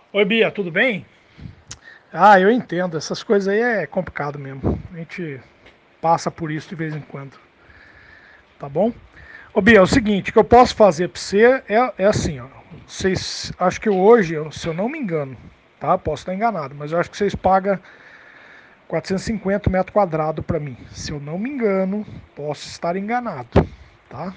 Oi, Bia, tudo bem? Ah, eu entendo, essas coisas aí é complicado mesmo. A gente passa por isso de vez em quando, tá bom? Ô, Bia, é o seguinte, o que eu posso fazer pra você é assim, ó. Vocês, acho que hoje, se eu não me engano, tá? Posso estar enganado, mas eu acho que vocês pagam 450 metros quadrados pra mim. Se eu não me engano, posso estar enganado, tá?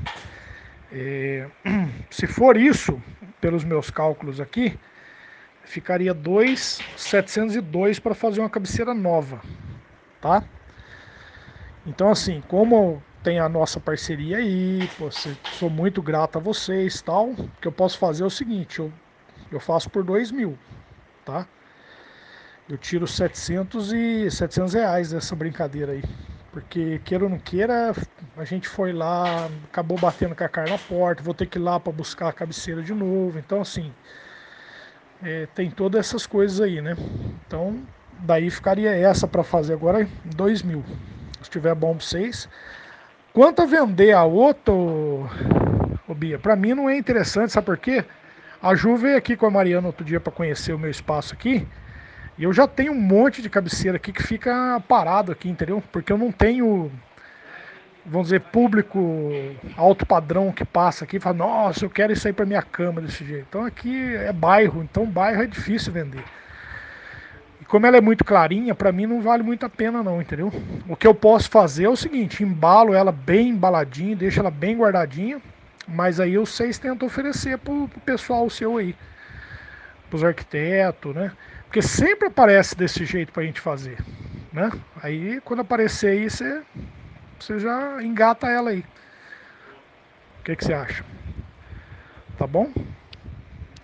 Se for isso, pelos meus cálculos aqui, ficaria 2.702 para fazer uma cabeceira nova, tá? Então, assim, como tem a nossa parceria aí, pô, sou muito grato a vocês, tal, o que eu posso fazer é o seguinte, eu faço por 2.000, tá? Eu tiro 700 reais dessa brincadeira aí. Porque, queira ou não queira, a gente foi lá, acabou batendo com a cara na porta, vou ter que ir lá para buscar a cabeceira de novo. Então, assim, tem todas essas coisas aí, né? Então, daí ficaria essa para fazer agora 2.000. Se estiver bom para vocês. Quanto a vender a outra, ô Bia, pra mim não é interessante, sabe por quê? A Ju veio aqui com a Mariana outro dia para conhecer o meu espaço aqui, e eu já tenho um monte de cabeceira aqui que fica parado aqui, entendeu? Porque eu não tenho, vamos dizer, público alto padrão que passa aqui e fala, nossa, eu quero isso aí para minha cama desse jeito. Então aqui é bairro, então bairro é difícil vender. E como ela é muito clarinha, para mim não vale muito a pena não, entendeu? O que eu posso fazer é o seguinte, embalo ela bem embaladinha, deixo ela bem guardadinha, mas aí vocês tentam oferecer pro pessoal seu aí, pros arquitetos, né? Porque sempre aparece desse jeito pra gente fazer, né? Aí quando aparecer aí, você já engata ela aí. O que você acha? Tá bom?